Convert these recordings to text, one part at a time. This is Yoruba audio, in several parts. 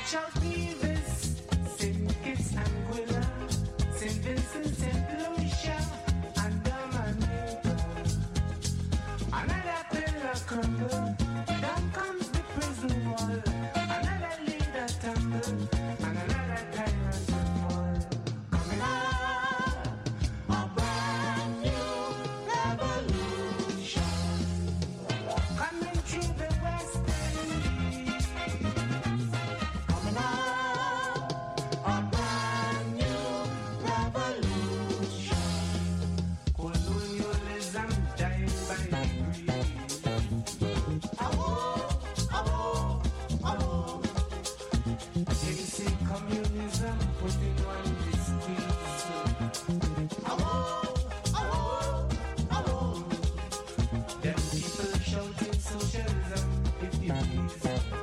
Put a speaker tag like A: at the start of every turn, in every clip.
A: Charles Davis, St. Kitts and Gwilla, St. Vincent, St. Lucia, and Dominica. Another pillar crumble, down comes the prison wall. Another leader tumble, and another tyrant fall. Coming up, a brand new revolution. Coming through the West Indies. Coming up, a brand new revolution. Colonialism dying by degrees. They say communism putting on the squeeze. Them people shouting socialism if you please.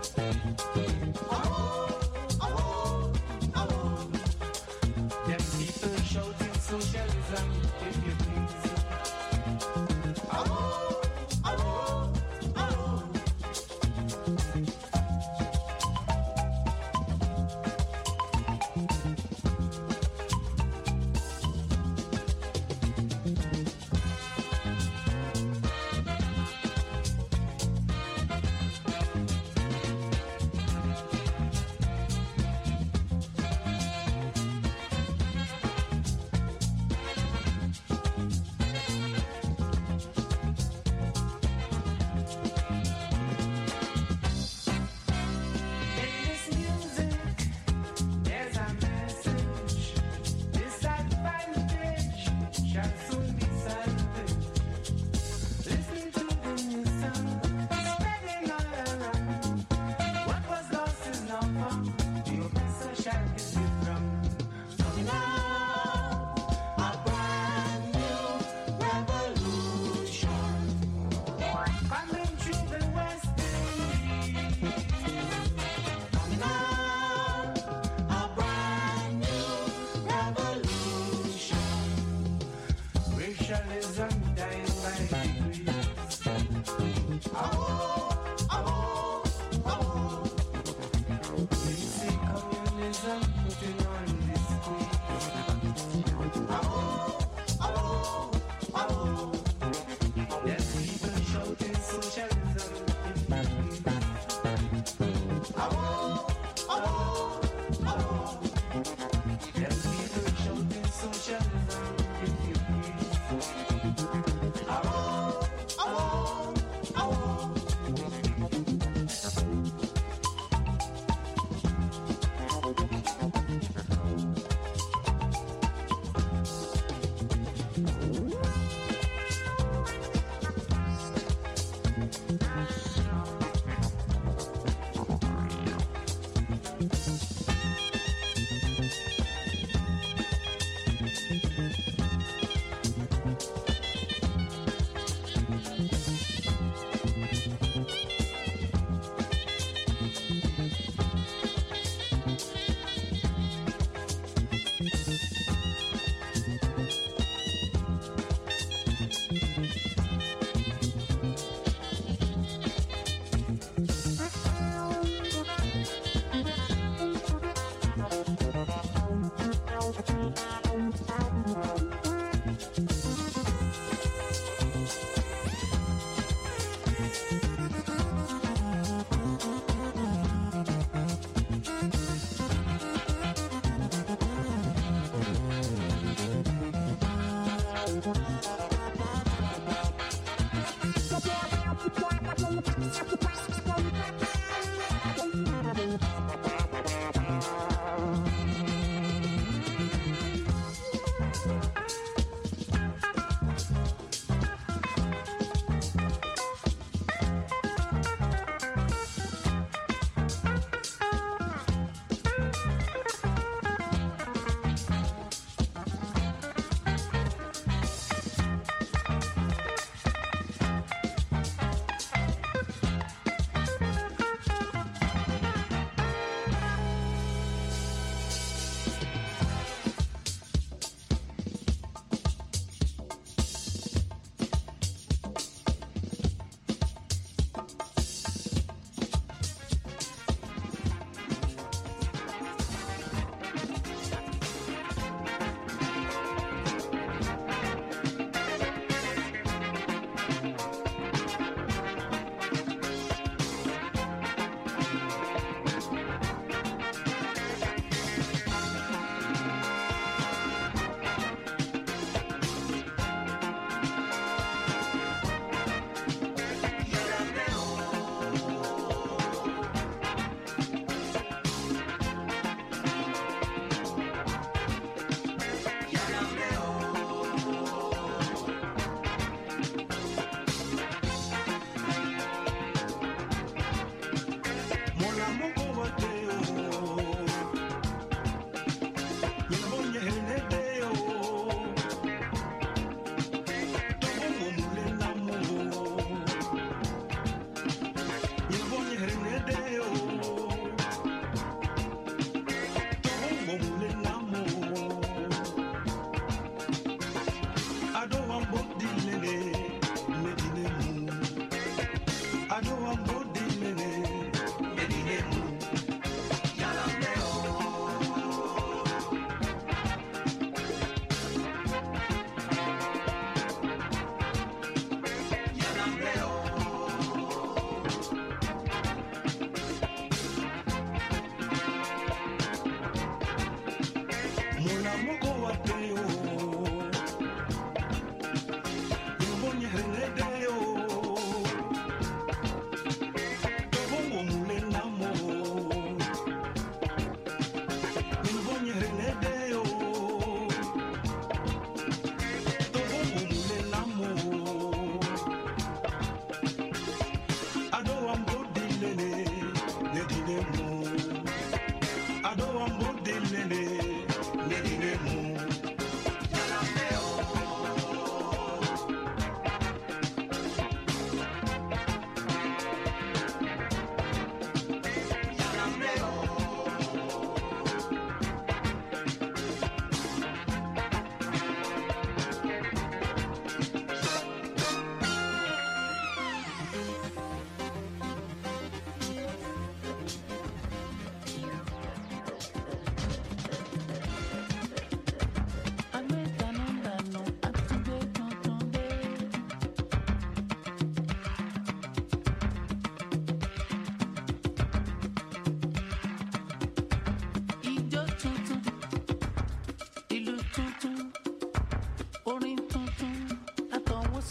A: Them people shouting socialism if you please.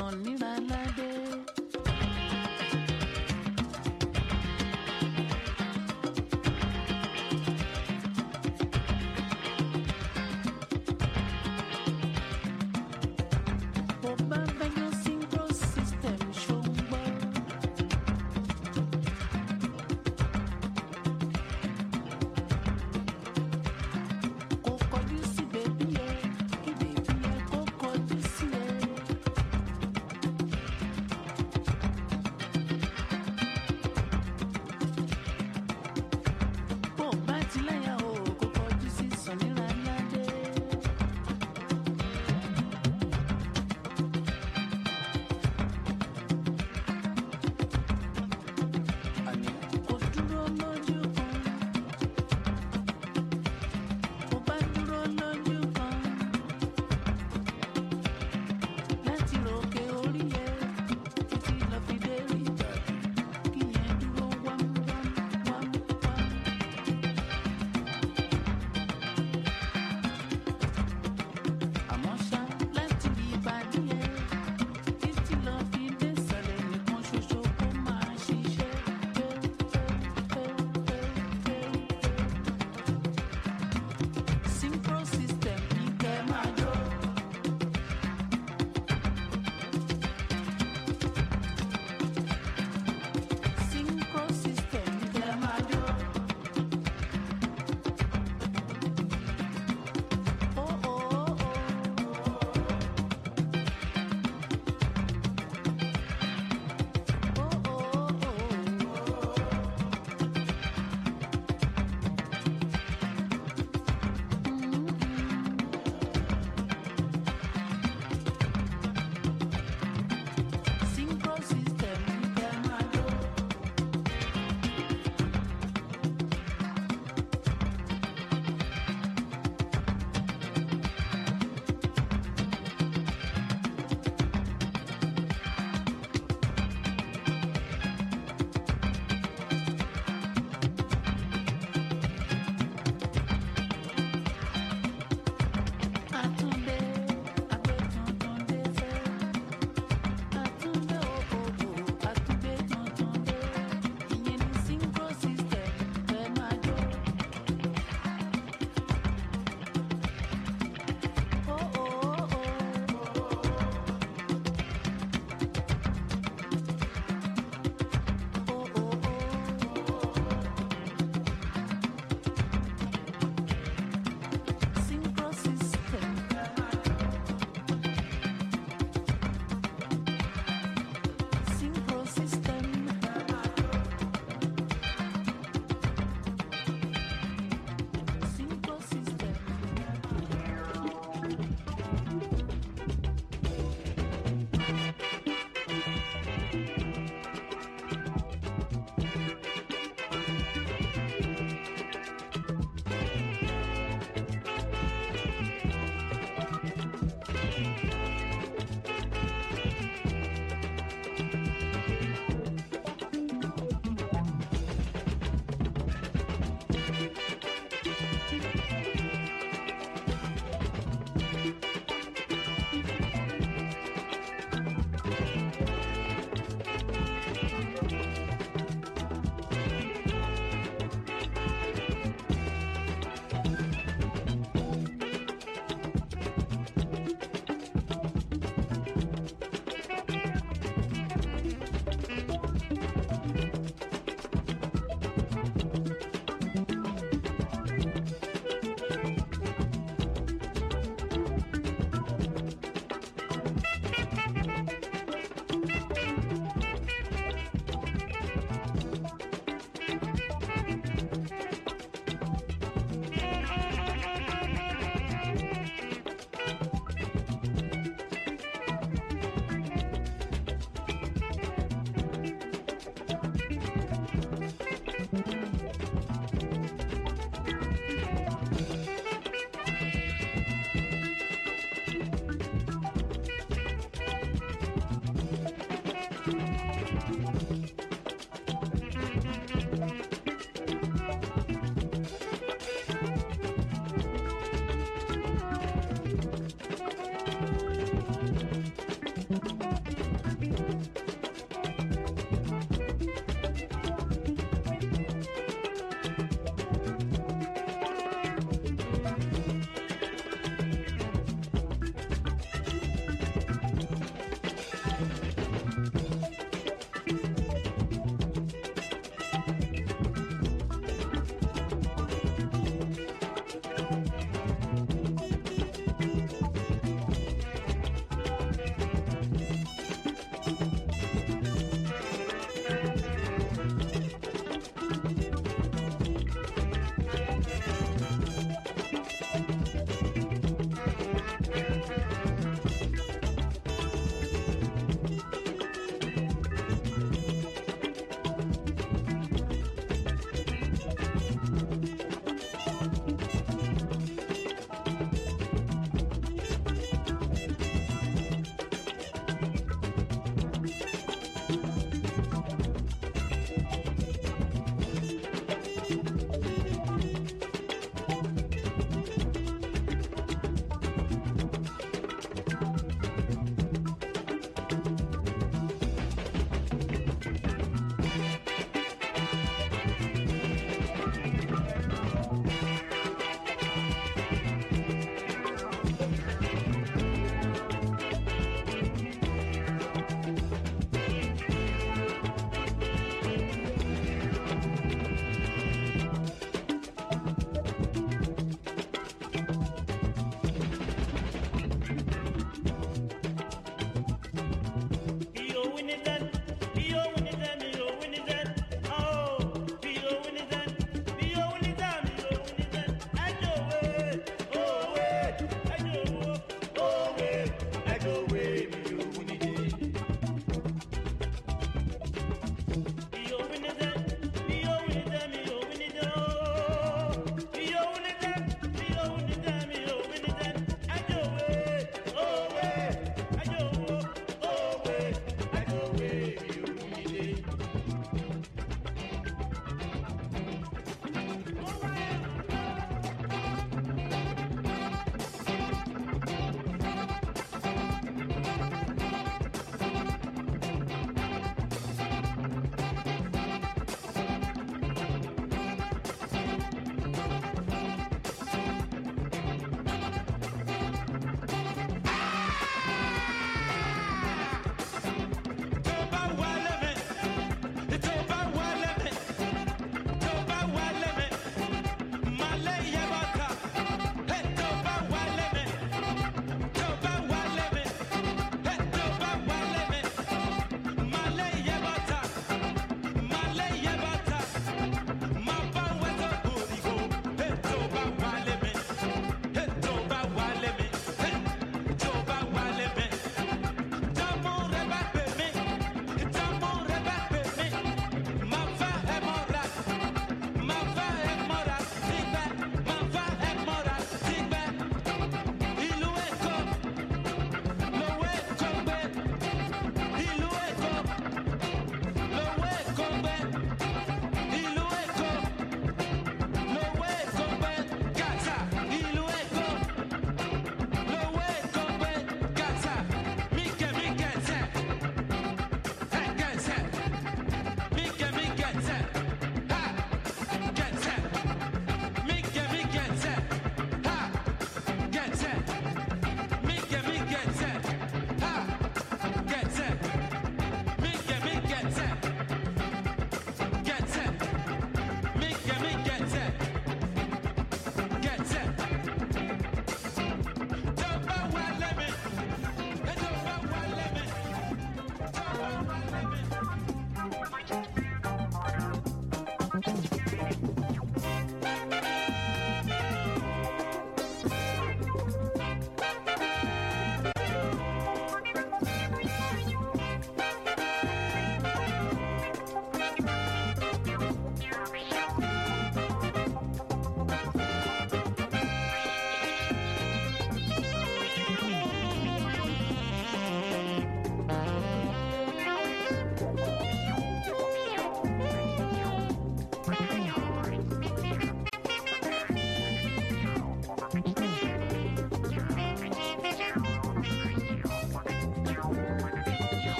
B: Sanni-Aládé. Bó bá bẹ́jọ́ synchro system ṣó ń gbọ́. Kò kọjú sí bèbí ẹ, kí bèbí ẹ kó kọjú sí ẹ.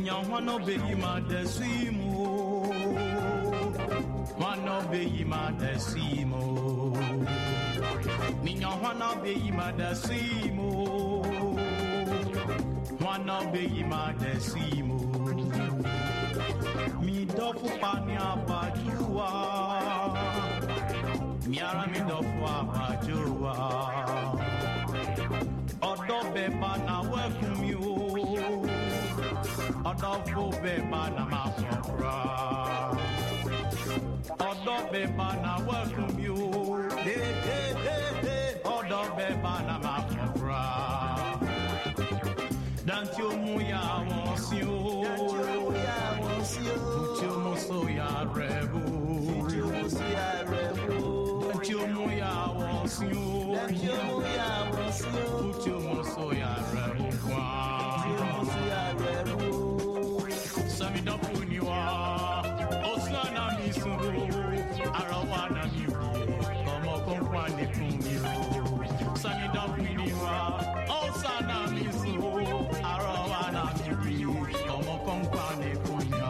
C: Ninya wano be yima desimo. Wano be yima desimo. Ninya wano be yima desimo. Wano be yima desimo. Mi dofu pani abajua. Miara mi dofu abajua. Odo beba na welcome you. Odo beba na mafra. Odo beba na welcome you. Hey, hey, hey, hey. Odo beba na mafra. Dantio muya wonsio. Dantio muso ya rebu. Dantio muya wonsio. Dantio muso ya rebu. Sami dapuniwa. Osana misuru. Arawana miwi. Komo kompwane kumiro. Sami dapuniwa. Osana misuru. Arawana miwi. Komo kompwane kumiro.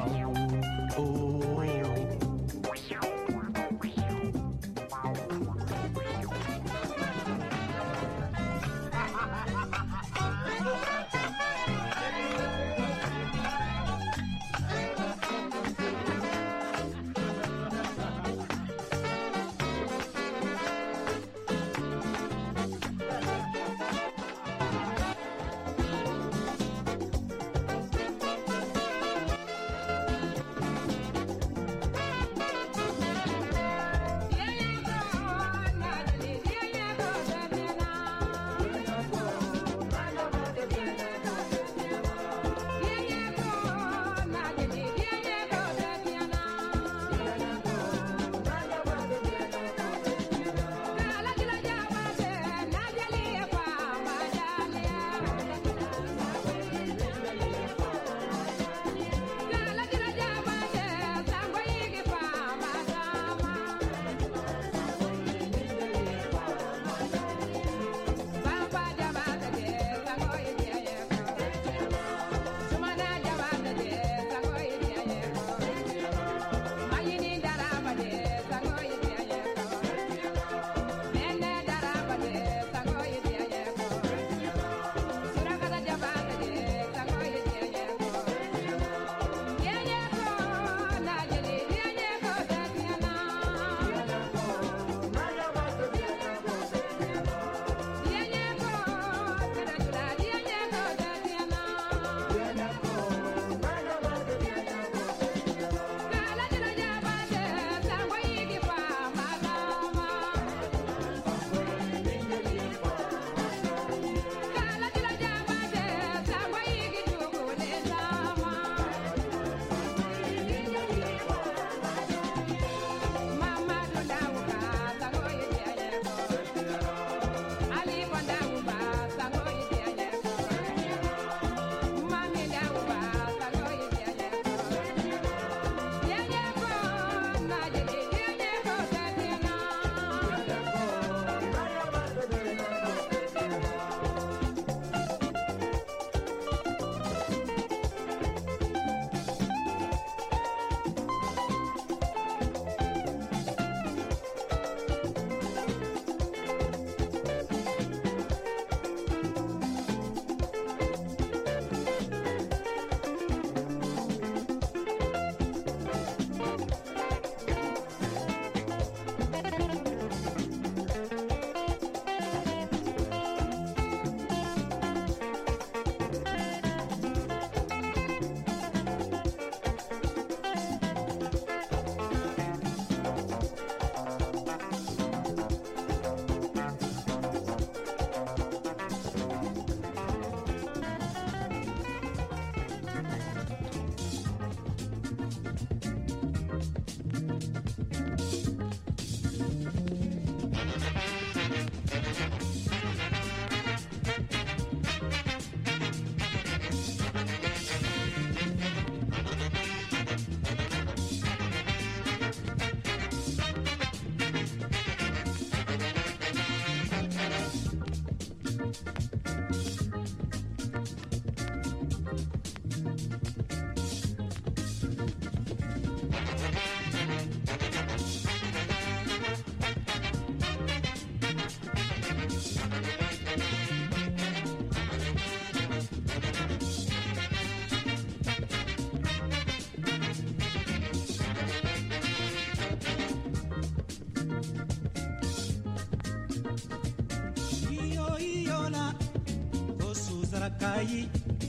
D: Zarakai,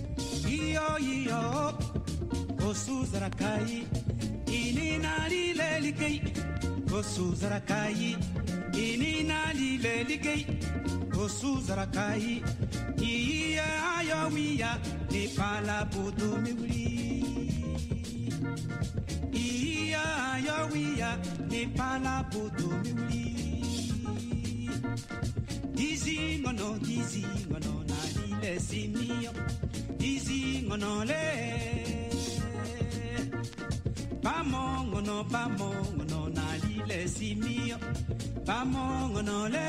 D: iyo, Kosu Zarakai, Inina Lilelikei, Kosu Zarakai, Inina Lilelikei, Kosu Zarakai, Iya Yowiya, Nepala Bodo Miwli. Iya Yowiya, Nepala Bodo Miwli. Dizi ngono na lile simio. Dizi ngono le. Pamongo no na lile simio. Pamongo no le.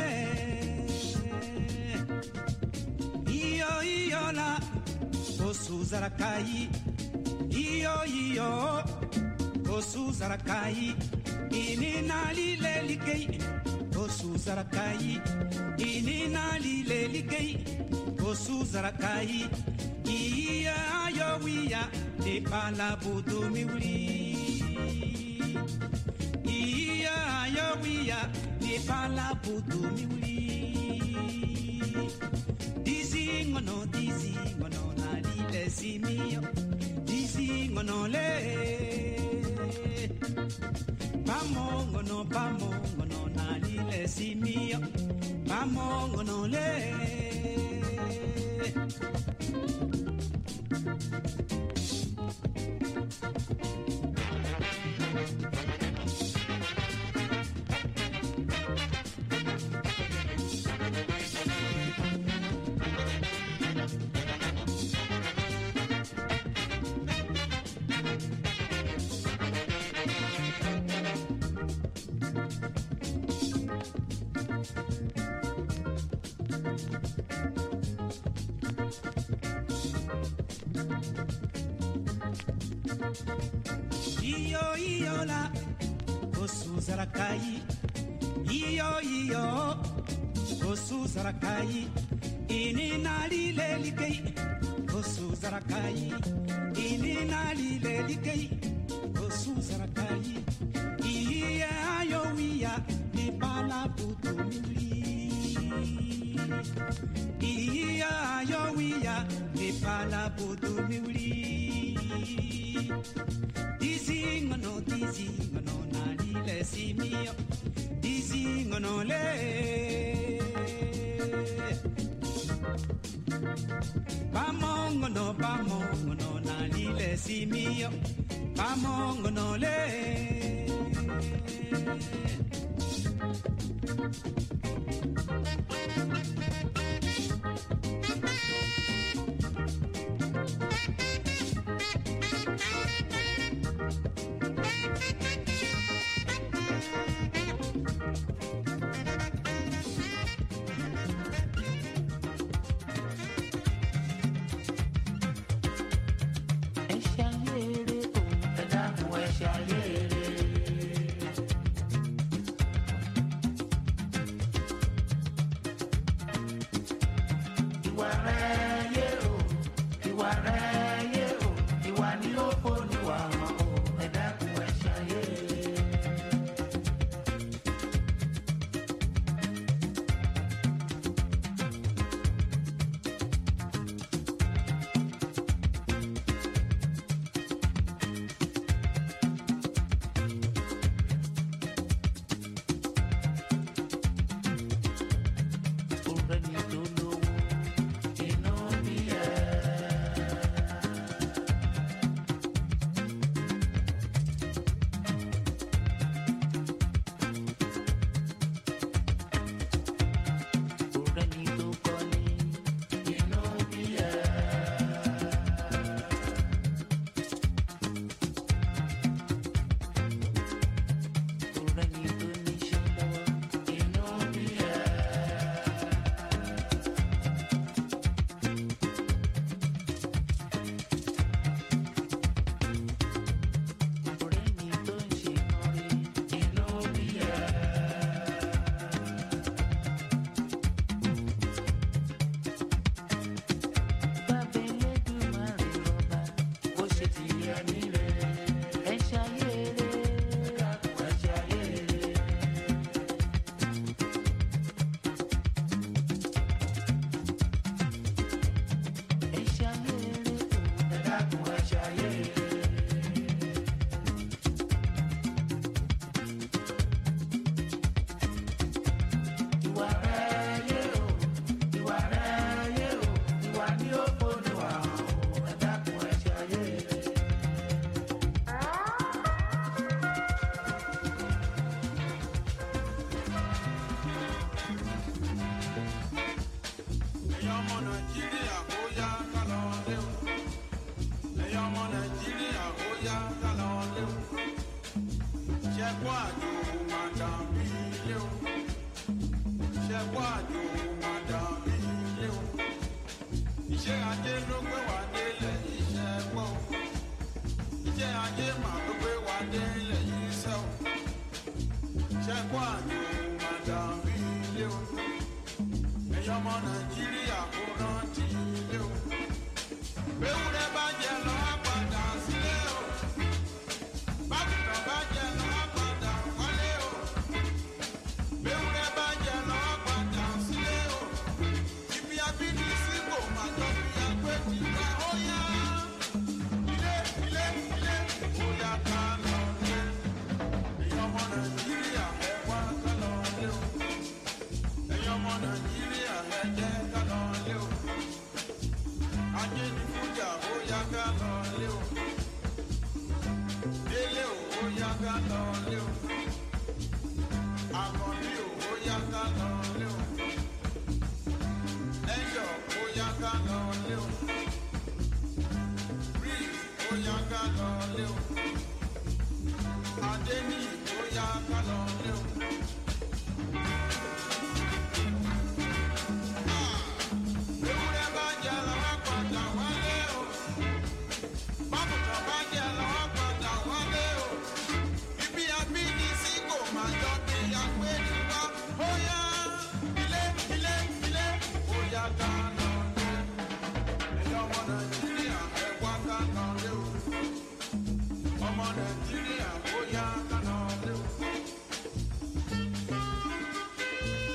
D: Iyo la. Kosu Zarakai. Iyo. Kosu Zarakai. Inina lile likei. Kosu Zarakai, inina lilelikei. Kosu Zarakai, iya yowiya, nepala bodo miwli. Iya yowiya, nepala bodo miwli. Dizi ngono na lile simio. Dizi ngono le. Pamongo no na lile simio. Pamongo no le. Iyo la, Kosu Zarakai. Iyo, Kosu Zarakai. Inina lilelikei. Kosu Zarakai. Inina lilelikei. Kosu Zarakai. Iya yowiya, nepala bodo miwli. Iya yowiya, nepala bodo miwli. Dizi ngono na lile simio. Dizi ngono le. Pamongo no na lile simio. Pamongo no le.
C: yá ká lọ lé o. Ṣẹ́kọ̀ àjò máa dàbí ilé o. Ṣẹ́kọ̀ àjò máa dàbí ilé o. Iṣẹ́ ajé ló gbé wá délẹ̀ iṣẹ́ pọ̀ o. Iṣẹ́ ajé máa ló gbé wá délẹ̀ iṣẹ́ o. Ṣẹ́kọ̀ àjò máa dàbí ilé o. Ẹ̀yin ọmọ Nàìjíríà kò rántí ilé o. Ewúrẹ́ bá jẹ lọ á padà sílé o. Bákùtàn bá jẹ lọ á padà wálé o. Ewúrẹ́ bá jẹ lọ á padà sílé o. Ibi abídísí kò máa jọ bí agbé ti wá ó yá. Ilé ilé ilé ó yá ká lọ lé. Ẹ̀yin ọmọ Nàìjíríà ẹ wá ká lọ lé o. Ẹ̀yin ọmọ Nàìjíríà ẹ jẹ́ ká lọ lé o. Ajé ní fújà ó yá ká lọ lé o. Délé o ó yá ká lọ lé o. Àkànbí o ó yá ká lọ lé o. Ẹ̀yọ̀ ó yá ká lọ lé o. Rí ó yá ká lọ lé o. Adéní ó yá ká lọ lé o. Ewúrẹ́ bá jẹ lọ wá padà wálé o. Bákùtàn bá jẹ lọ wá padà wálé o. Ibi abídísí kò máa jọ bí agbé ní wá. Ó yá ilé ilé ilé ó yá ká lọ lé. Ẹ̀yin ọmọ Nàìjíríà ẹ wá ká lọ lé o. Ọmọ Nàìjíríà ó yá ká lọ lé o.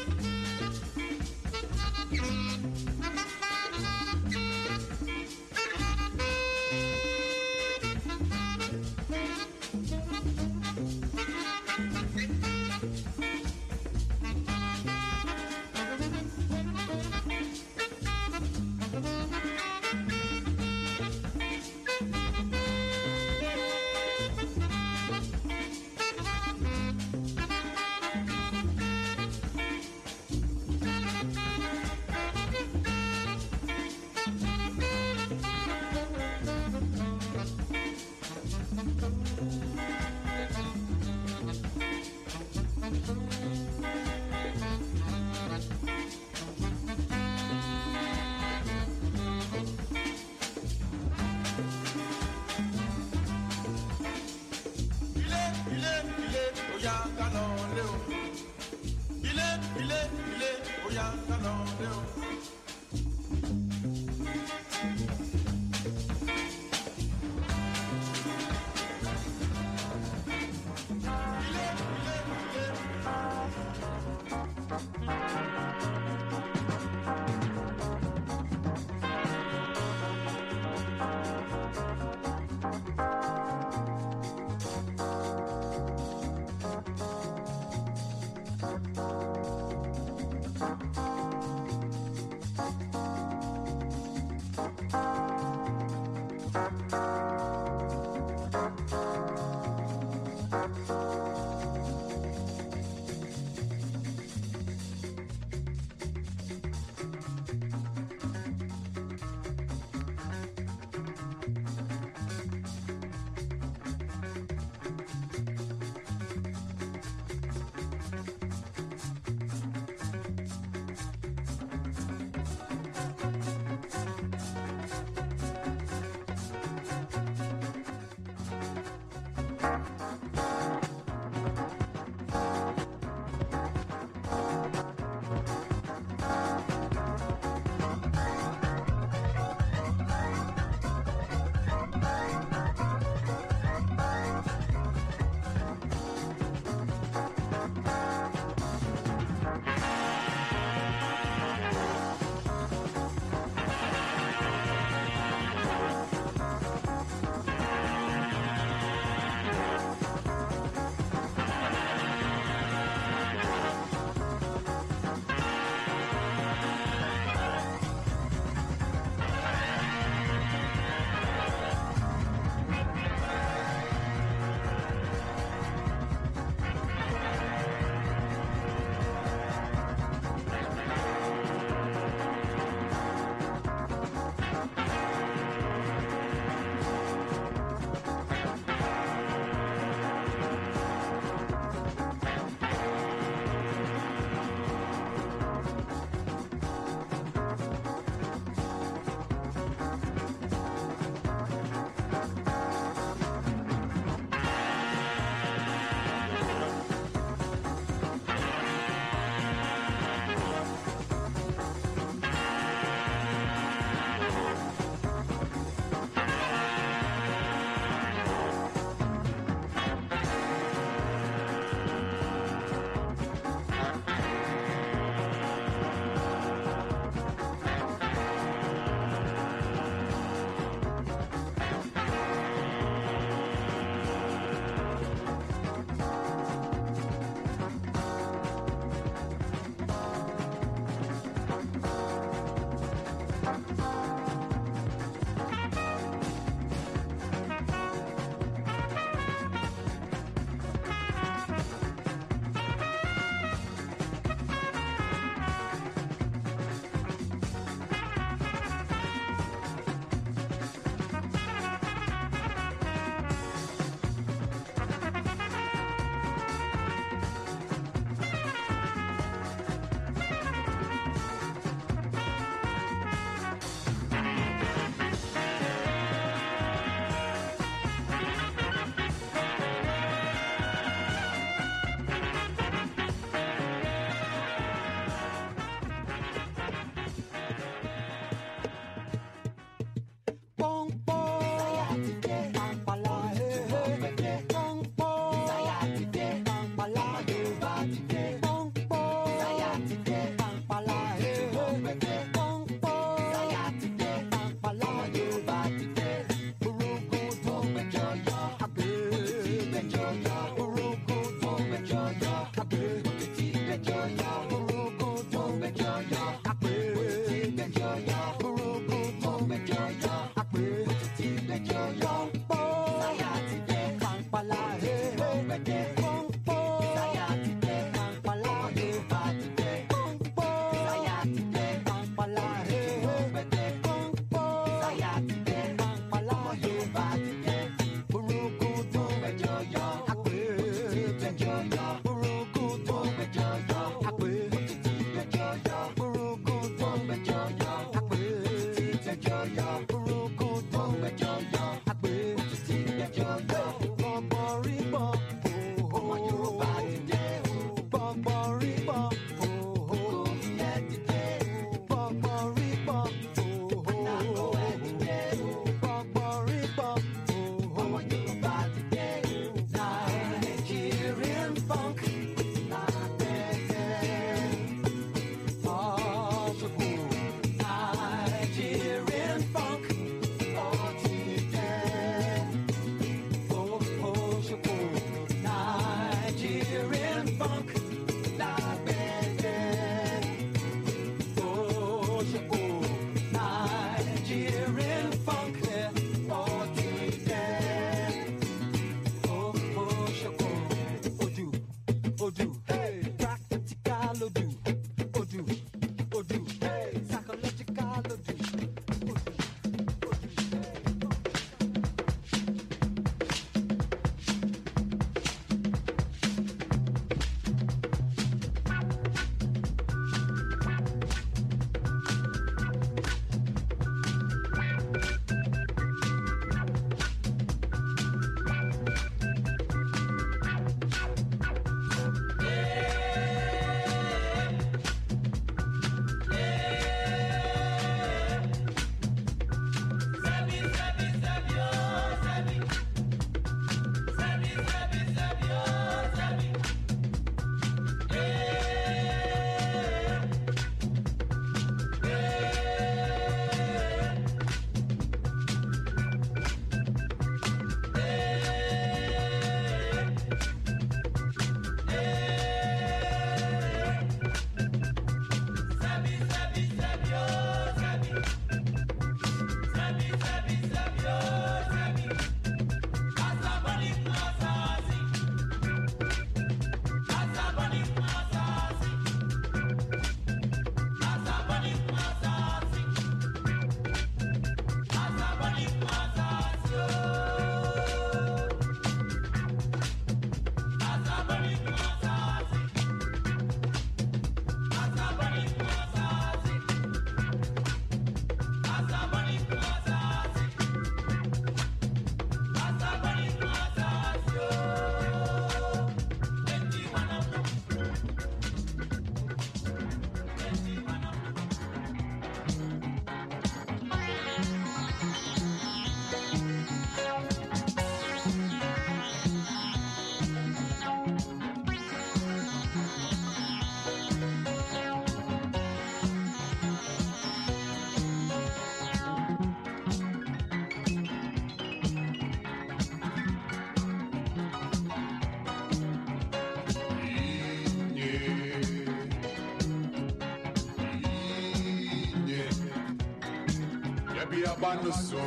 E: Banoso,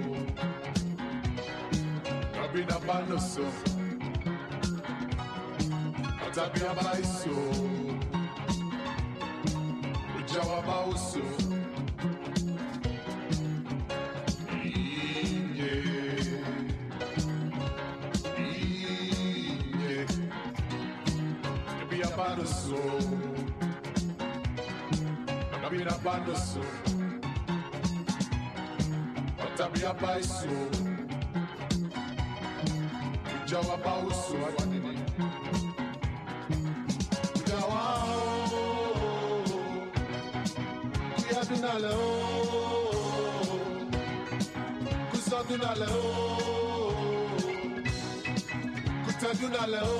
E: Rabina Banoso, Atabia Baiso, Ujawa Bauso, Rabina Banoso, Rabina Banoso. Tabia baiso, Jawa bauso, Jawa, Kuyadunale o, Kusadunale o, Kutadunale o.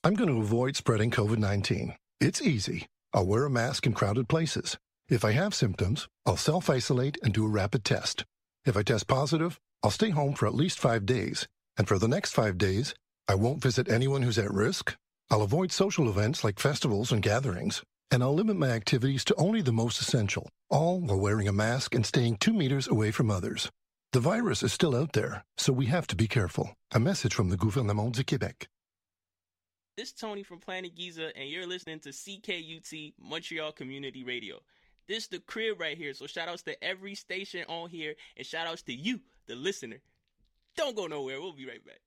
F: I'm going to avoid spreading COVID-19. It's easy. I'll wear a mask in crowded places. If I have symptoms, I'll self-isolate and do a rapid test. If I test positive, I'll stay home for at least 5 days. And for the next 5 days, I won't visit anyone who's at risk. I'll avoid social events like festivals and gatherings. And I'll limit my activities to only the most essential, all while wearing a mask and staying 2 meters away from others. The virus is still out there, so we have to be careful. A message from the Gouvernement du Québec.
G: This is Tony from Planet Giza, and you're listening to CKUT Montreal Community Radio. This is the crib right here, so shout outs to every station on here, and shout outs to you, the listener. Don't go nowhere, we'll be right back.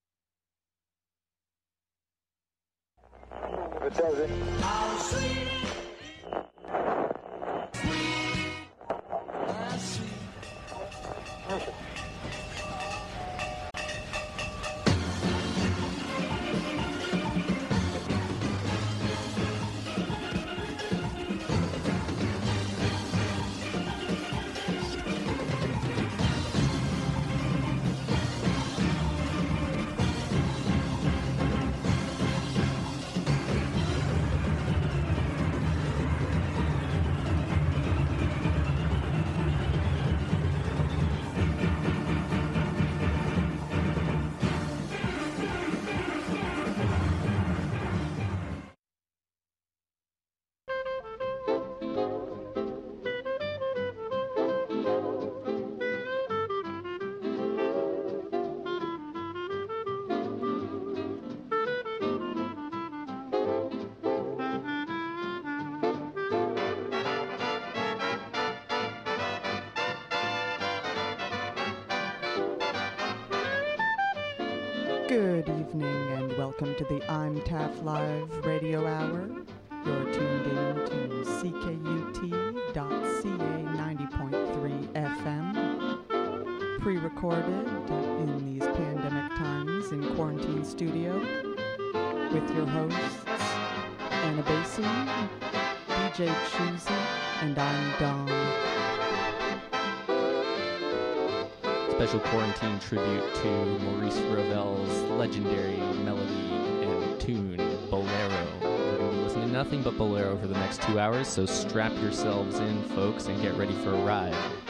H: Good evening and welcome to the I'm Taff Live Radio Hour. You're tuned in to CKUT.ca 90.3 FM. Pre-recorded in these pandemic times in Quarantine Studio with your hosts Anna Basin, DJ Choosy, and I'm Dawn.
I: Special quarantine tribute to Maurice Ravel's legendary melody and tune, Bolero. We're going to be listening to nothing but Bolero for the next 2 hours, so strap yourselves in, folks, and get ready for a ride.